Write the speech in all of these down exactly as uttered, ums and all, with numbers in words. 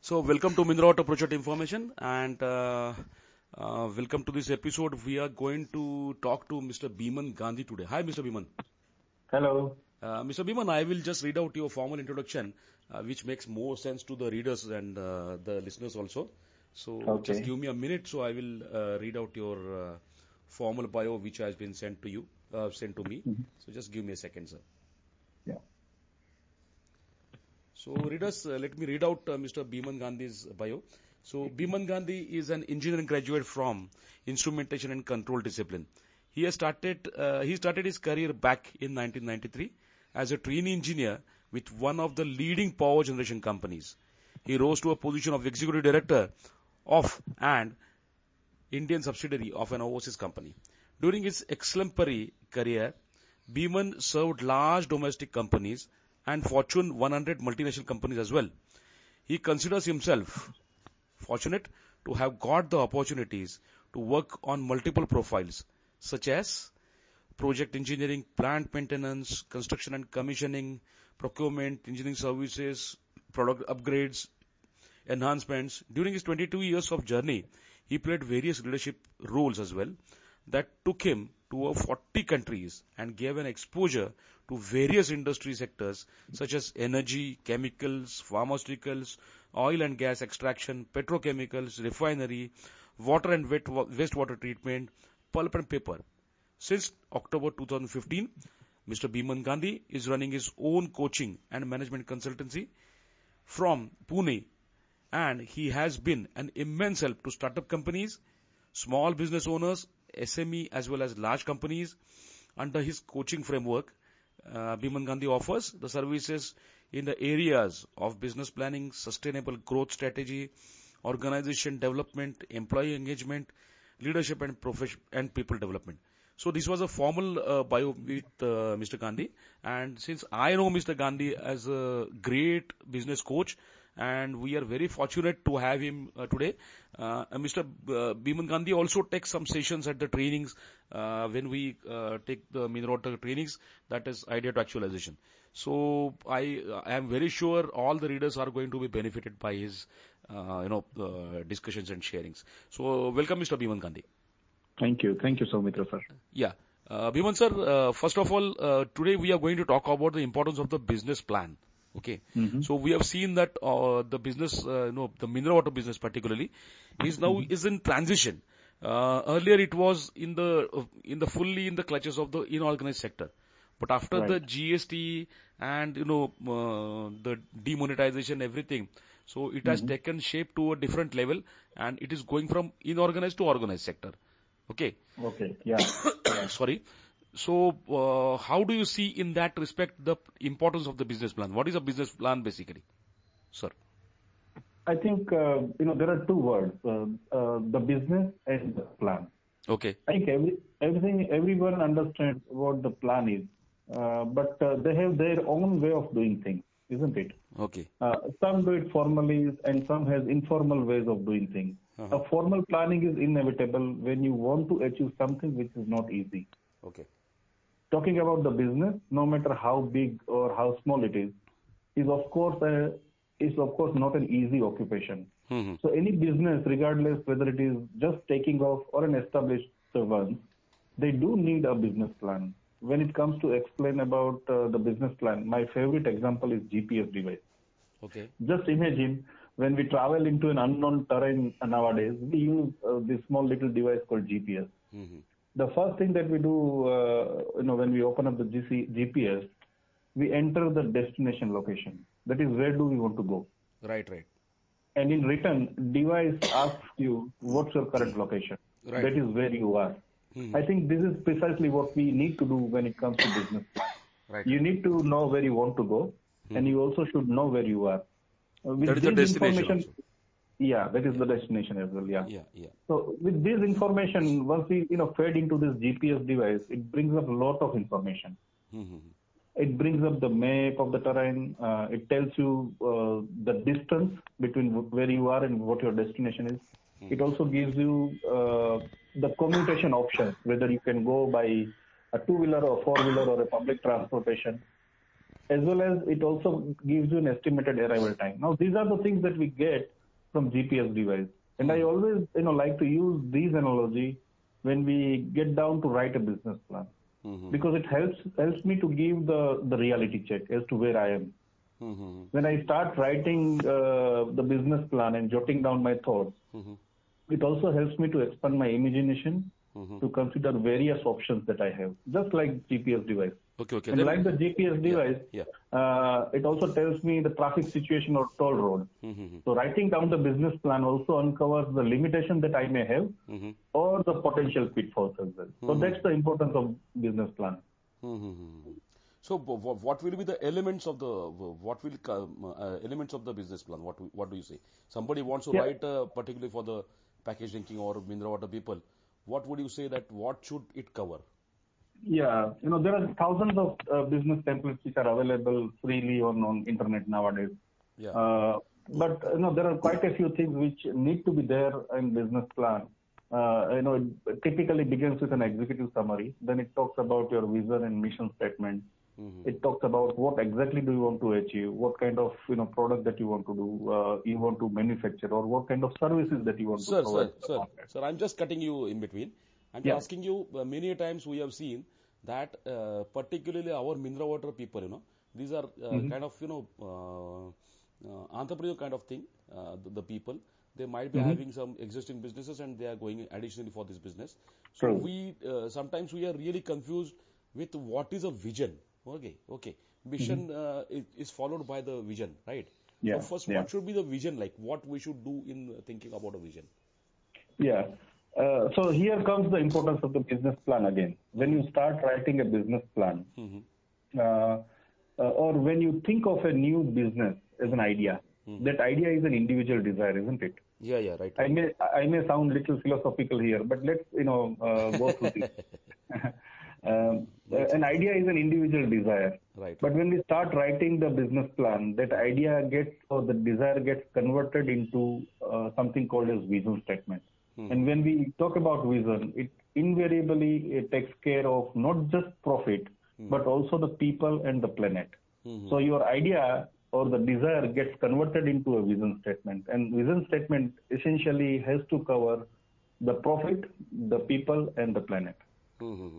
So, welcome to Mindra Auto Project Information and uh, uh, welcome to this episode. We are going to talk to Mister Biman Gandhi today. Hi, Mister Biman. Hello. Uh, Mister Biman, I will just read out your formal introduction, uh, which makes more sense to the readers and uh, the listeners also. So, just Okay. give me a minute, so I will uh, read out your uh, formal bio, which has been sent to you, uh, sent to me. Mhm. So, just give me a second, sir. Yeah. So, readers, uh, let me read out uh, Mister Biman Gandhi's bio. So, Biman Gandhi is an engineering graduate from Instrumentation and Control discipline. He has started, uh, he started his career back in nineteen ninety-three as a trainee engineer with one of the leading power generation companies. He rose to a position of executive director of an Indian subsidiary of an overseas company. During his exemplary career, Biman served large domestic companies and Fortune one hundred multinational companies as well. He considers himself fortunate to have got the opportunities to work on multiple profiles such as project engineering, plant maintenance, construction and commissioning, procurement, engineering services, product upgrades, enhancements. During his twenty-two years of journey, he played various leadership roles as well that took him to over forty countries and gave an exposure to various industry sectors such as energy, chemicals, pharmaceuticals, oil and gas extraction, petrochemicals, refinery, water and wet wa- wastewater treatment, pulp and paper. Since October two thousand fifteen, Mister Biman Gandhi is running his own coaching and management consultancy from Pune, and he has been an immense help to startup companies, small business owners, S M E as well as large companies. Under his coaching framework, uh, Biman Gandhi offers the services in the areas of business planning, sustainable growth strategy, organization development, employee engagement, leadership and profession and people development. So this was a formal uh, bio with uh, Mister Gandhi, and since I know Mister Gandhi as a great business coach, and we are very fortunate to have him uh, today. Uh, and Mister B- uh, Biman Gandhi also takes some sessions at the trainings uh, when we uh, take the Minrota trainings, that is idea to actualization. So I, I am very sure all the readers are going to be benefited by his uh, you know uh, discussions and sharings. So welcome, Mister Biman Gandhi. Thank you. Thank you, Soumitra, sir. Yeah. Uh, Biman sir, uh, first of all, uh, today we are going to talk about the importance of the business plan. Okay. Mm-hmm. So we have seen that uh, the business, uh, you know, the mineral water business particularly, is now Mm-hmm. is in transition. Uh, earlier it was in the uh, in the fully in the clutches of the inorganized sector, but after the Right. G S T and you know uh, the demonetization everything, so it has Mm-hmm. taken shape to a different level, and it is going from inorganized to organized sector. Okay. Okay. Yeah. Yeah. Sorry. So, uh, how do you see in that respect the importance of the business plan? What is a business plan basically, sir? I think, uh, you know, there are two words, uh, uh, the business and the plan. Okay. I think every, everything, everyone understands what the plan is, uh, but uh, they have their own way of doing things, isn't it? Okay. Uh, some do it formally and some has informal ways of doing things. Uh-huh. A formal planning is inevitable when you want to achieve something which is not easy. Okay. Talking about the business, no matter how big or how small it is, is of course a, is of course not an easy occupation. Mm-hmm. So any business, regardless whether it is just taking off or an established one, they do need a business plan. When it comes to explain about uh, the business plan, my favorite example is G P S device. Okay. Just imagine when we travel into an unknown terrain nowadays, we use uh, this small little device called G P S. Mm-hmm. The first thing that we do, uh, you know, when we open up the G C, G P S, we enter the destination location. That is, where do we want to go? Right. Right. And in return, device asks you what's your current location. Right. That is where you are. Mm-hmm. I think this is precisely what we need to do when it comes to business. Right. You need to know where you want to go, Mm-hmm. and you also should know where you are. Uh, with That is the this destination information, also. yeah, that is the destination as well. Yeah. Yeah. Yeah. So with this information, once we you know fed into this G P S device, it brings up a lot of information. Mm-hmm. It brings up the map of the terrain. Uh, it tells you uh, the distance between where you are and what your destination is. It also gives you uh, the commutation options, whether you can go by a two-wheeler or four-wheeler or a public transportation. as well as it also gives you an estimated arrival time. Now, these are the things that we get from G P S device. And mm-hmm. I always, you know, like to use these analogy when we get down to write a business plan, mm-hmm. because it helps helps me to give the, the reality check as to where I am. Mm-hmm. When I start writing uh, the business plan and jotting down my thoughts, mm-hmm. it also helps me to expand my imagination, mm-hmm. to consider various options that I have, just like G P S device. Okay, okay. And then, like the G P S device, yeah, yeah. Uh, it also tells me the traffic situation or toll road. Mm-hmm. So writing down the business plan also uncovers the limitation that I may have, mm-hmm. or the potential pitfalls as well. Mm-hmm. So that's the importance of business plan. Mm-hmm. So what will be the elements of the what will come, uh, elements of the business plan? What what do you say? Somebody wants to yeah. write uh, particularly for the package drinking or mineral water people. What would you say that what should it cover? Yeah, you know, there are thousands of uh, business templates which are available freely on, on internet nowadays. Yeah. Uh, but, you know, there are quite a few things which need to be there in business plan. Uh, you know, it typically begins with an executive summary. Then it talks about your vision and mission statement. Mm-hmm. It talks about what exactly do you want to achieve, what kind of, you know, product that you want to do, uh, you want to manufacture, or what kind of services that you want sir, to provide. Sir, sir, sir, I'm just cutting you in between. I'm yeah. asking you, uh, many times we have seen that uh, particularly our mineral water people, you know, these are uh, mm-hmm. kind of, you know, uh, uh, entrepreneur kind of thing, uh, the, the people. They might be mm-hmm. having some existing businesses and they are going additionally for this business. So True. we, uh, sometimes we are really confused with what is a vision. Okay, okay. Mission mm-hmm. uh, is, is followed by the vision, right? Yeah. So first, yeah. what should be the vision like? What we should do in thinking about a vision? Yeah. Uh, so here comes the importance of the business plan again. When you start writing a business plan, mm-hmm. uh, uh, or when you think of a new business as an idea, mm-hmm. that idea is an individual desire, isn't it? Yeah, yeah, right. I may I may sound a little philosophical here, but let's you know uh, go through this. um, an idea is an individual desire. Right. But when we start writing the business plan, that idea gets or the desire gets converted into uh, something called as vision statement. Hmm. And when we talk about vision, it invariably it takes care of not just profit, hmm. but also the people and the planet. Hmm. So your idea or the desire gets converted into a vision statement. And vision statement essentially has to cover the profit, the people, and the planet. Hmm.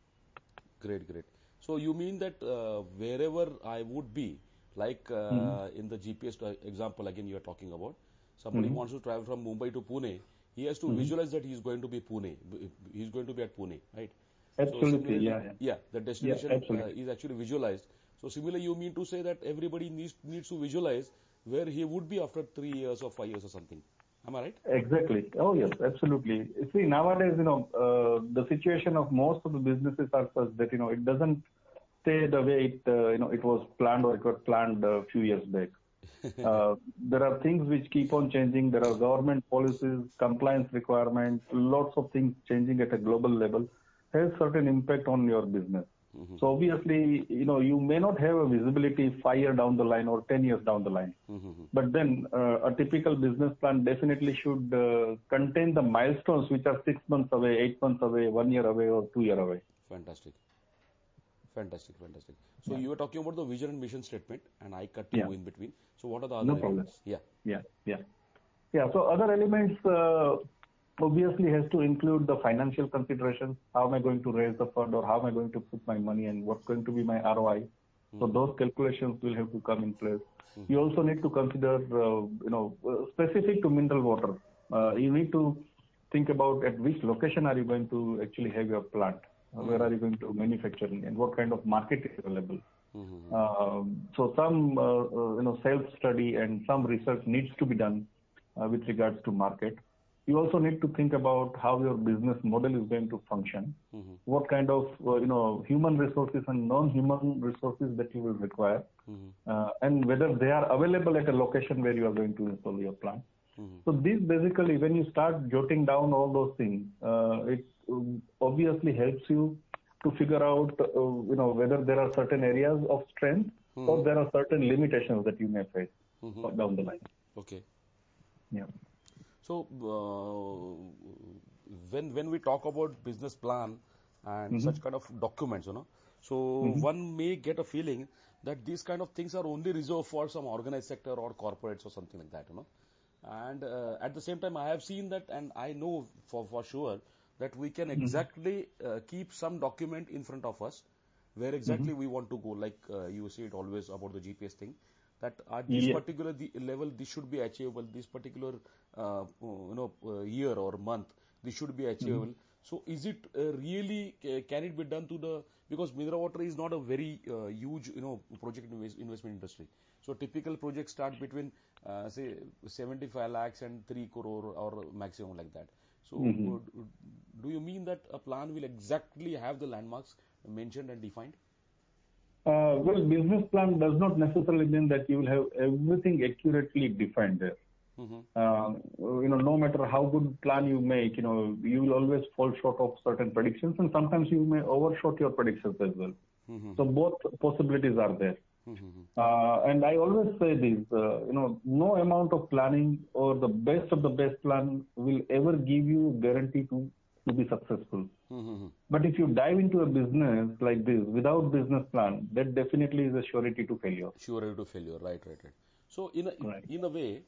Great, great. So you mean that uh, wherever I would be, like uh, hmm. in the G P S example again you are talking about, somebody hmm. wants to travel from Mumbai to Pune, he has to mm-hmm. visualize that he is going to be Pune. He is going to be at Pune, right? Absolutely, so yeah, yeah. Yeah, the destination yeah, uh, is actually visualized. So similarly, you mean to say that everybody needs needs to visualize where he would be after three years or five years or something. Am I right? Exactly. Oh yes, absolutely. See, nowadays, you know, uh, the situation of most of the businesses are such that you know it doesn't stay the way it uh, you know it was planned or it was planned a few years back. uh, there are things which keep on changing. There are government policies, compliance requirements, lots of things changing at a global level has certain impact on your business. Mm-hmm. So obviously, you know, you may not have a visibility five years down the line or ten years down the line. Mm-hmm. But then uh, a typical business plan definitely should uh, contain the milestones which are six months away, eight months away, one year away, or two years away. Fantastic. Fantastic, fantastic. So yeah. you were talking about the vision and mission statement, and I cut you yeah. in between. So what are the other no elements? Problem. Yeah, yeah, yeah, yeah. So other elements uh, obviously has to include the financial considerations. How am I going to raise the fund, or how am I going to put my money, and what's going to be my R O I? Mm-hmm. So those calculations will have to come in place. Mm-hmm. You also need to consider, uh, you know, uh, specific to mineral water. Uh, you need to think about at which location are you going to actually have your plant. Uh, where are you going to manufacture and what kind of market is available? Mm-hmm. Uh, so some uh, uh, you know self study and some research needs to be done uh, with regards to market. You also need to think about how your business model is going to function. Mm-hmm. What kind of uh, you know human resources and non-human resources that you will require, mm-hmm. uh, and whether they are available at a location where you are going to install your plant. Mm-hmm. So this basically, when you start jotting down all those things, uh, it obviously helps you to figure out, uh, you know, whether there are certain areas of strength mm-hmm. or there are certain limitations that you may face mm-hmm. down the line. Okay. Yeah. So uh, when when we talk about business plan and mm-hmm. such kind of documents, you know, so mm-hmm. one may get a feeling that these kind of things are only reserved for some organized sector or corporates or something like that, you know. And uh, at the same time, I have seen that, and I know for, for sure that we can exactly uh, keep some document in front of us where exactly Mm-hmm. we want to go. Like uh, you say it always about the G P S thing, that at this Yeah. particular the level, this should be achievable. This particular uh, you know uh, year or month, this should be Mm-hmm. achievable. So is it uh, really uh, can it be done to the, because mineral water is not a very uh, huge you know project invest, investment industry. So typical projects start between uh, say seventy-five lakhs and three crore or maximum like that. So Mm-hmm. uh, do you mean that a plan will exactly have the landmarks mentioned and defined? Uh, well, business plan does not necessarily mean that you will have everything accurately defined there. Mm-hmm. Uh, you know, no matter how good plan you make, you know, you will always fall short of certain predictions, and sometimes you may overshot your predictions as well. Mm-hmm. So both possibilities are there. Mm-hmm. Uh, and I always say this, uh, you know, no amount of planning or the best of the best plan will ever give you guarantee to, to be successful. Mm-hmm. But if you dive into a business like this without business plan, that definitely is a surety to failure. Sure to failure, right, right, right. So in a, Right. in a way,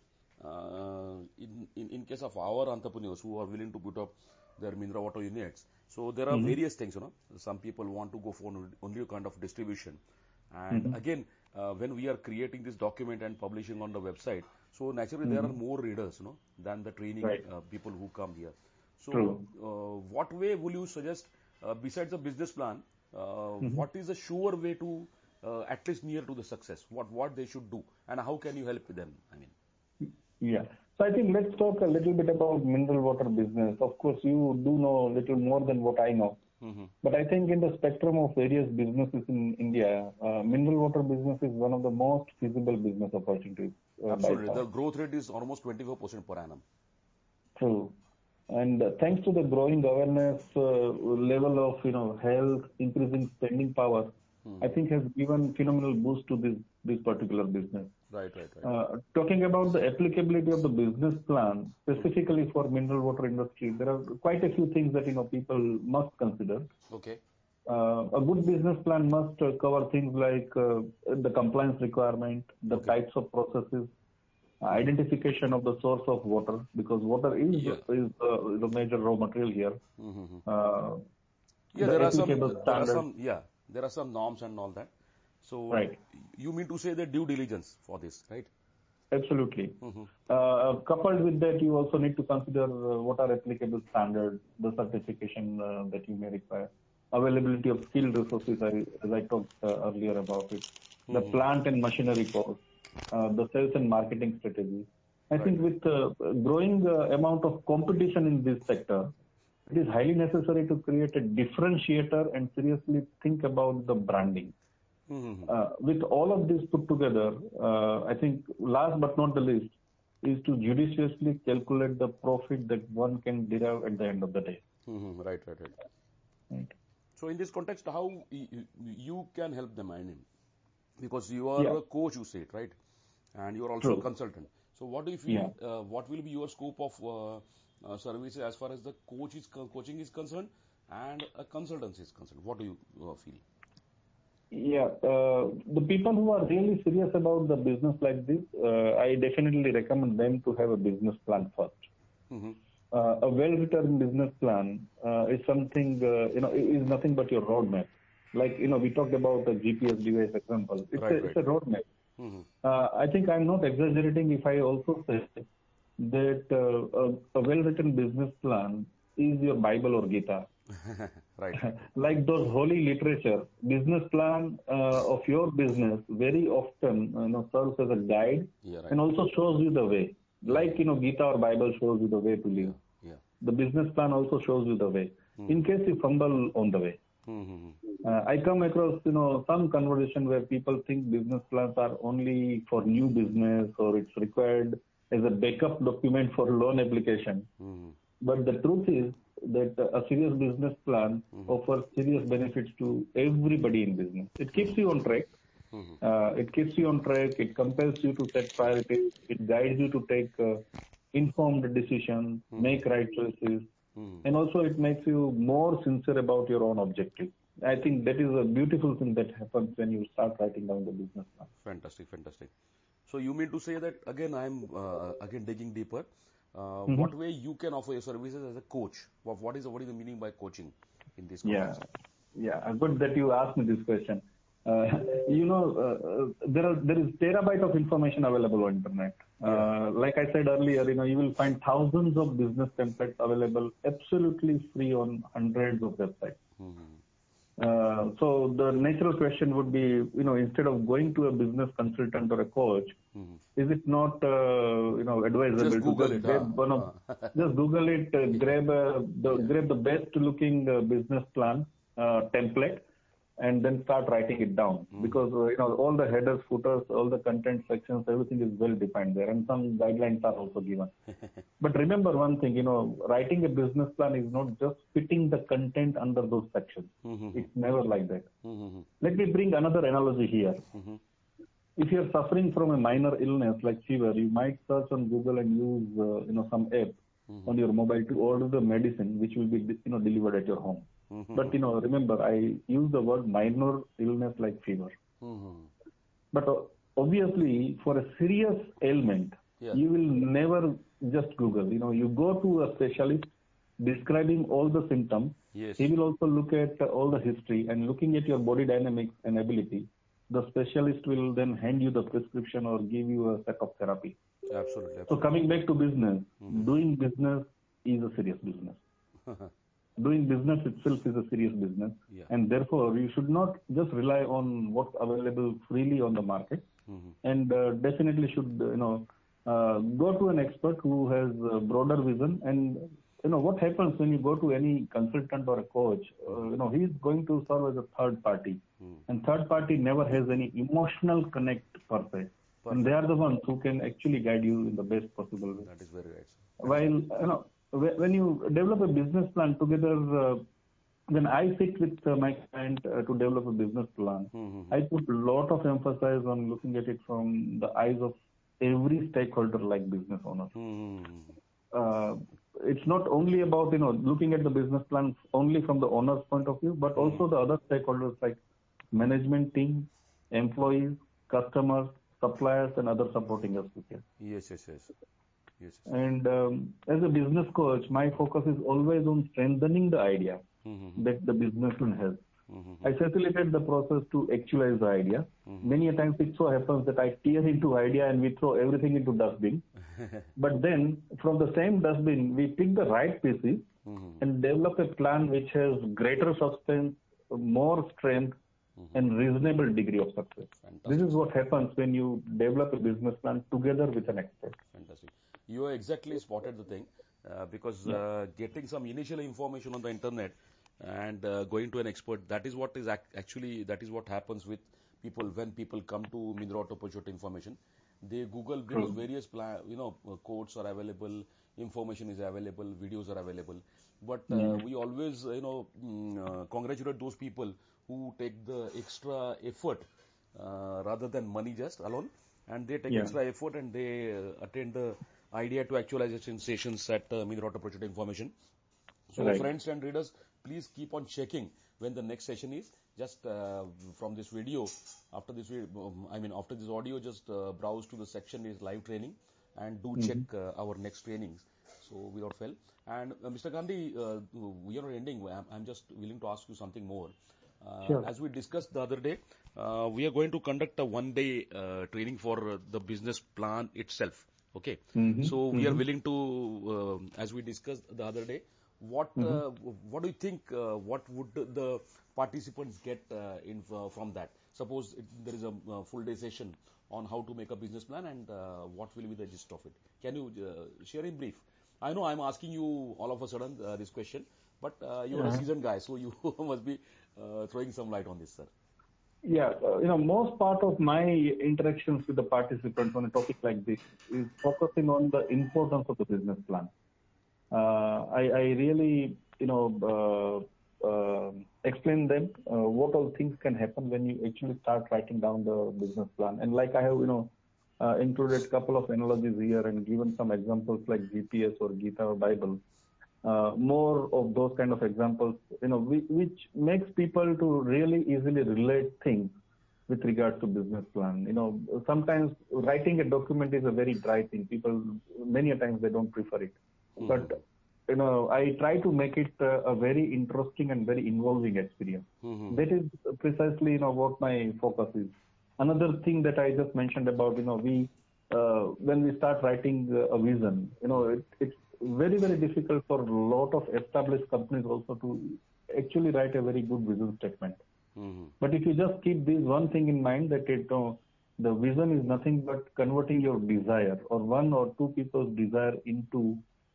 uh, in, in in case of our entrepreneurs who are willing to put up their mineral water units, so there are Mm-hmm. various things, you know. Some people want to go for only a kind of distribution, and Mm-hmm. again, uh, when we are creating this document and publishing on the website, so naturally there are Mm-hmm. more readers, you know, than the training Right. uh, people who come here. So, True. uh, what way will you suggest, uh, besides the business plan, uh, Mm-hmm. what is a sure way to uh, at least near to the success? What what they should do, and how can you help them? I mean, Yeah. So I think let's talk a little bit about mineral water business. Of course, you do know a little more than what I know. mm-hmm. But I think in the spectrum of various businesses in India, uh, mineral water business is one of the most feasible business opportunities uh, by Absolutely, far. the growth rate is almost twenty-four percent per annum. True. And uh, thanks to the growing awareness uh, level of you know health, increasing spending power, Hmm. I think has given phenomenal boost to this this particular business. Right, right, right. Uh, talking about the applicability of the business plan specifically for mineral water industry, there are quite a few things that you know people must consider. Okay. Uh, a good business plan must uh, cover things like uh, the compliance requirement, the Okay. types of processes, identification of the source of water, because water is Yeah. is uh, the major raw material here. Mm-hmm. Uh, Yeah, the there are some, applicable there are standards, some, yeah, there are some norms and all that. So right? you mean to say the due diligence for this, right? Absolutely. Mm-hmm. Uh, coupled with that, you also need to consider uh, what are applicable standards, the certification uh, that you may require, availability of skilled resources, I, as I talked uh, earlier about it, the Mm-hmm. plant and machinery cost, uh, the sales and marketing strategy. I Right. think with uh, growing uh, amount of competition in this sector, it is highly necessary to create a differentiator and seriously think about the branding. Mm-hmm. Uh, with all of this put together, uh, I think last but not the least is to judiciously calculate the profit that one can derive at the end of the day. Mm-hmm. Right, right, right. Right. So in this context, how you, you can help them, I mean, because you are Yeah, a coach, you said, right? And you are also a true. consultant. So what do you Yeah. feel, uh, what will be your scope of uh, uh, services as far as the coach is co- coaching is concerned and a consultancy is concerned? What do you uh, feel? Yeah, uh, the people who are really serious about the business like this, uh, I definitely recommend them to have a business plan first. Mm-hmm. Uh, a well-written business plan uh, is something, uh, you know, is nothing but your roadmap. Like, you know, we talked about the G P S device example. It's a, Right, it's right. a roadmap. Mm-hmm. Uh, I think I'm not exaggerating if I also say that uh, a, a well-written business plan is your Bible or Gita. Right. Like those holy literature, business plan uh, of your business very often you know, serves as a guide Yeah, right. and also shows you the way. Like you know, Gita or Bible shows you the way to Yeah, live. yeah. The business plan also shows you the way. In case you fumble on the way. Mm-hmm. Uh, I come across, you know, some conversation where people think business plans are only for new business or it's required as a backup document for loan application. Mm-hmm. But the truth is that a serious business plan offers serious benefits to everybody in business. It keeps you on track. Mm-hmm. Uh, it keeps you on track. It compels you to set priorities. It guides you to take uh, informed decisions, make right choices, Mm-hmm. and also it makes you more sincere about your own objectives. I think that is a beautiful thing that happens when you start writing down the business plan. Fantastic, fantastic. So you mean to say that again? I'm uh, again digging deeper. Uh, Mm-hmm. What way you can offer your services as a coach? What, what is what is the meaning by coaching in this Yeah, context? yeah. Good that you asked me this question. Uh, you know, uh, uh, there are there is terabyte of information available on internet. Uh, like I said earlier, you know, you will find thousands of business templates available absolutely free on hundreds of websites. Mm-hmm. Uh, so the natural question would be, you know, instead of going to a business consultant or a coach, Mm-hmm. is it not, uh, you know, advisable Just to Google just it, grab huh? one of, Huh. just Google it, uh, Yeah, grab a, the, yeah. grab the best looking uh, business plan uh, template, and then start writing it down? Mm-hmm. Because uh, you know, all the headers, footers, all the content sections, everything is well defined there, and some guidelines are also given. But remember one thing, you know, writing a business plan is not just fitting the content under those sections. Mm-hmm. It's never like that. Mm-hmm. Let me bring another analogy here. Mm-hmm. If you're suffering from a minor illness like fever, you might search on Google and use, uh, you know, some app Mm-hmm. on your mobile to order the medicine, which will be, you know, delivered at your home. Mm-hmm. But, you know, remember, I use the word minor illness like fever. Mm-hmm. But uh, obviously, for a serious ailment, Yeah. you will never just Google. You know, you go to a specialist describing all the symptoms. Yes. He will also look at uh, all the history, and looking at your body dynamics and ability, the specialist will then hand you the prescription or give you a set of therapy. Absolutely. So Absolutely. coming back to business, Mhm. doing business is a serious business. Doing business itself is a serious business, Yeah. and therefore you should not just rely on what's available freely on the market, Mhm. and uh, definitely should uh, you know uh, go to an expert who has a broader vision. And you know what happens when you go to any consultant or a coach, uh, you know he is going to serve as a third party, Mhm. and third party never has any emotional connect per se, and they Perfect. are the ones who can actually guide you in the best possible way. That is very right, sir. While you know wh- when you develop a business plan together, uh, when I sit with uh, my client uh, to develop a business plan, Mhm. I put a lot of emphasis on looking at it from the eyes of every stakeholder, like business owners. Mhm. Uh, it's not only about you know looking at the business plan only from the owner's point of view, but also the other stakeholders like management team, employees, customers, suppliers, and other supporting associates. Yes, yes, yes. Yes. And um, as a business coach, my focus is always on strengthening the idea Mhm. that the businessman has. Mhm. I facilitate the process to actualize the idea. Mhm. Many a times it so happens that I tear into idea and we throw everything into dustbin. But then from the same dustbin, we pick the right pieces Mhm. and develop a plan which has greater substance, more strength, and reasonable degree of success. This Fantastic. is what happens when you develop a business plan together with an expert. Fantastic. You have exactly spotted the thing uh, because uh, getting some initial information on the internet and uh, going to an expert, that is what is ac- actually, that is what happens with people when people come to Mindra to purchase information. They Google because True. various, pla- you know, uh, codes are available, information is available, videos are available. But uh, we always, you know, mm, uh, congratulate those people who take the extra effort uh, rather than money just alone, and they take Yeah. extra effort and they uh, attend the idea to actualization sessions at uh, Mindra Project Information. So, Right. friends and readers, please keep on checking when the next session is. Just uh, from this video, after this, vi- um, I mean, after this audio, just uh, browse to the section is live training, and do check uh, our next trainings. So, without fail. And uh, Mister Gandhi, uh, we are not ending. I'm, I'm just willing to ask you something more. Uh, Sure. As we discussed the other day, uh, we are going to conduct a one-day uh, training for uh, the business plan itself. Okay, Mhm. so we are Mhm. willing to, uh, as we discussed the other day, what uh, what do you think? Uh, what would the participants get uh, in uh, from that? Suppose it, there is a uh, full day session on how to make a business plan, and uh, what will be the gist of it? Can you uh, share in brief? I know I'm asking you all of a sudden uh, this question, but uh, you're a Uh-huh. seasoned guy, so you must be uh, throwing some light on this, sir. Yeah, uh, you know, most part of my interactions with the participants on a topic like this is focusing on the importance of the business plan. Uh, I, I really, you know, uh, uh, explain them uh, what all things can happen when you actually start writing down the business plan. And like I have, you know, uh, included a couple of analogies here and given some examples like G P S or Gita or Bible. uh, more of those kind of examples, you know, which, which makes people to really easily relate things with regards to business plan. You know, sometimes writing a document is a very dry thing. People, many a times they don't prefer it. Mm-hmm. But, you know, I try to make it uh, a very interesting and very involving experience. Mm-hmm. That is precisely, you know, what my focus is. Another thing that I just mentioned about, you know, we, uh, when we start writing a vision, you know, it, it's very, very difficult for a lot of established companies also to actually write a very good vision statement. Mm-hmm. But if you just keep this one thing in mind, that it, uh, the vision is nothing but converting your desire or one or two people's desire into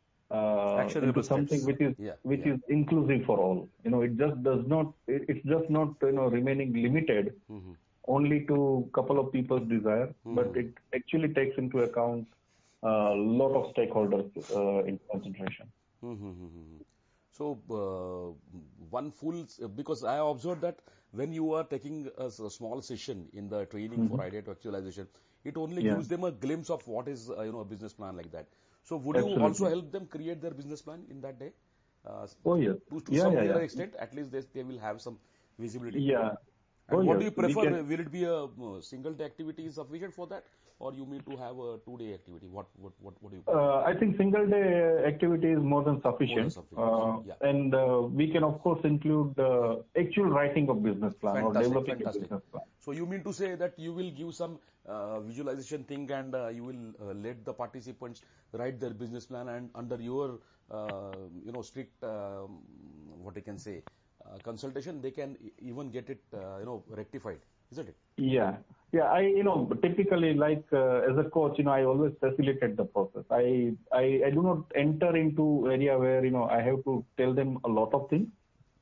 uh, into something steps. which is yeah, which yeah. is inclusive for all. You know, it just does not. It, it's just not, you know, remaining limited mm-hmm. only to couple of people's desire, mm-hmm. but it actually takes into account a lot of stakeholders uh, in consideration. Mm-hmm. So, uh, one full, because I observed that when you are taking a, a small session in the training mm-hmm. for idea to actualization, it only yeah. gives them a glimpse of what is, uh, you know, a business plan like that. So, would Absolutely. you also help them create their business plan in that day? Uh, oh, yes. To, to yeah, some yeah, yeah. extent, at least they, they will have some visibility. Yeah. And oh, what yes. do you prefer? Can... Will it be a uh, single day activity is sufficient for that? Or you need to have a two day activity? What, what, what, what do you prefer? Uh, I think single day activity is more than sufficient. More than sufficient. Uh, yeah. And uh, we can of course include uh, actual writing of business plan fantastic, or developing fantastic. a business plan. So you mean to say that you will give some uh, visualization thing and uh, you will uh, let the participants write their business plan, and under your uh, you know strict uh, what I can say uh, consultation, they can even get it uh, you know rectified, isn't it? Yeah. Yeah, I, you know, typically like uh, as a coach, you know, I always facilitate the process. I, I, I do not enter into area where, you know, I have to tell them a lot of things.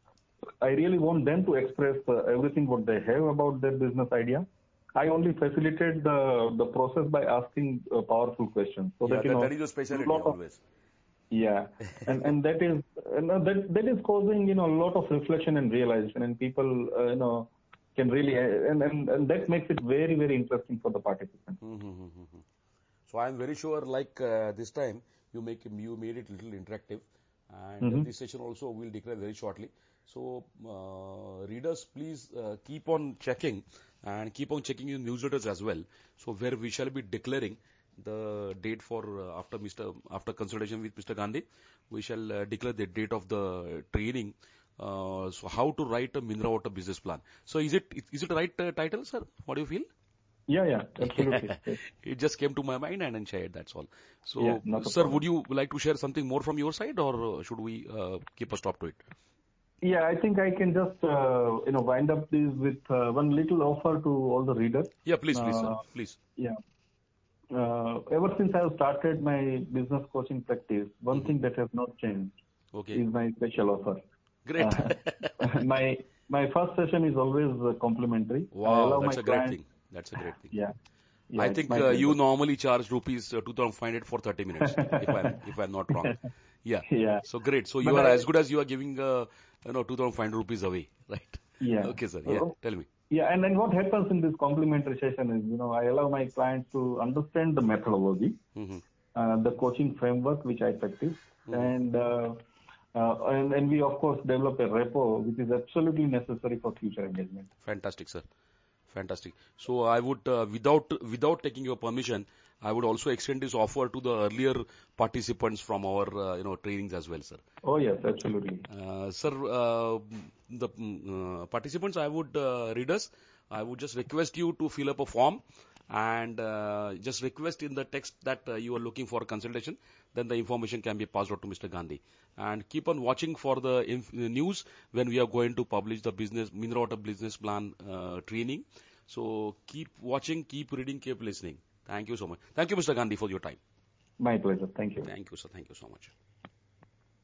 I really want them to express uh, everything what they have about their business idea. I only facilitate the the process by asking uh, powerful questions. So yeah, that, you that, know, that is your specialty always. Yeah, and and that is and that that is causing, you know, a lot of reflection and realization, and people, uh, you know, can really, and, and, and that makes it very, very interesting for the participants. Mm-hmm. So I am very sure, like uh, this time, you make you made it little interactive, and mm-hmm. this session also will declare very shortly. So uh, readers, please uh, keep on checking and keep on checking your newsletters as well. So where we shall be declaring the date for uh, after Mister after consultation with Mister Gandhi, we shall uh, declare the date of the training. Uh, so how to write a mineral water business plan. So is it is it the right uh, title, sir? What do you feel? Yeah, yeah, absolutely. It just came to my mind and then shared, that's all. So, yeah, sir, would you like to share something more from your side, or should we uh, keep a stop to it? Yeah, I think I can just uh, you know wind up this with uh, one little offer to all the readers. Yeah, please, please, uh, sir, please. Yeah. Uh, ever since I have started my business coaching practice, one mm-hmm. thing that has not changed okay. is my special offer. Great. Uh, my my first session is always uh, complimentary. Wow, that's a clients, great thing. That's a great thing. Yeah. yeah I think uh, you normally charge rupees uh, two thousand five hundred for thirty minutes, if I'm if I'm not wrong. Yeah. Yeah. So great. So you but are I, as good as you are giving uh, you know two thousand five hundred rupees away, right? Yeah. Okay, sir. Yeah. Uh, Tell me. Yeah, and then what happens in this complimentary session is, you know, I allow my clients to understand the methodology, mm-hmm. uh, the coaching framework which I practice, mm-hmm. and. Uh, Uh, and, and we, of course, develop a repo which is absolutely necessary for future engagement. Fantastic, sir. Fantastic. So I would, uh, without without taking your permission, I would also extend this offer to the earlier participants from our, uh, you know, trainings as well, sir. Oh, yes, absolutely. Uh, sir, uh, the uh, participants, I would, uh, readers, I would just request you to fill up a form and uh, just request in the text that uh, you are looking for a consultation. Then the information can be passed out to Mister Gandhi. And keep on watching for the inf- news when we are going to publish the business mineral water business plan uh, training. So keep watching, keep reading, keep listening. Thank you so much. Thank you, Mister Gandhi, for your time. My pleasure. Thank you. Thank you, sir. Thank you so much.